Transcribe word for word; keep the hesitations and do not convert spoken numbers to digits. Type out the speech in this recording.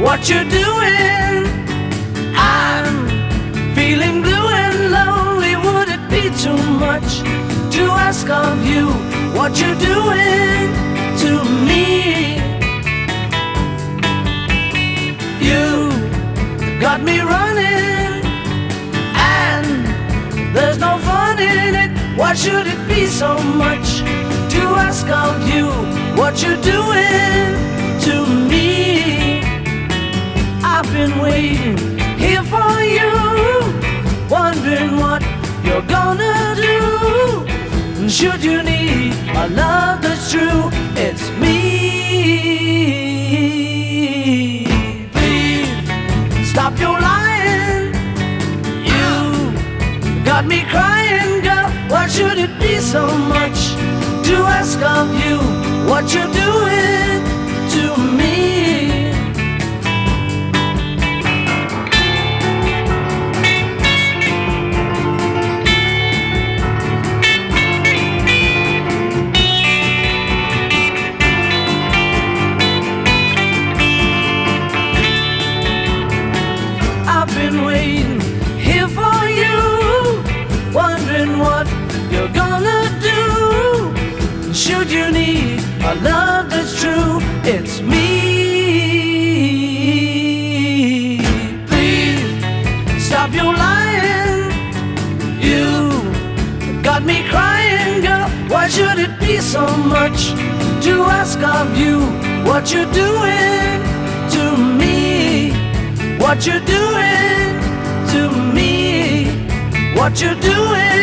what you're doing. I'm feeling blue and lonely. Would it be too much to ask of you what you're doing to me? You got me running, and there's no fun in it. Why should it be so much to ask of you what you're doing to me? I've been waiting here for you, wondering what you're gonna do. And should you need a love that's true, it's me. Please stop your lying. You got me crying, girl. Why should it be so much to ask of you what you're doing to me? I've been waiting here for you, wondering what you're gonna do. Should you need a love that's true, it's me. Please stop your lying. You got me crying, girl. Why should it be so much to ask of you what you're doing to me? What you're doing to me? What you're doing